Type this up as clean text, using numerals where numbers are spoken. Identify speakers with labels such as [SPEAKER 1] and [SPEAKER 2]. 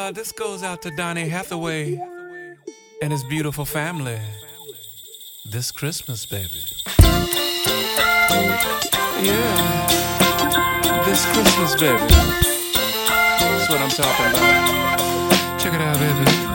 [SPEAKER 1] this goes out to Donny Hathaway and his beautiful family. This Christmas, baby. Yeah, this Christmas, baby. That's what I'm talking about. Check it out, baby.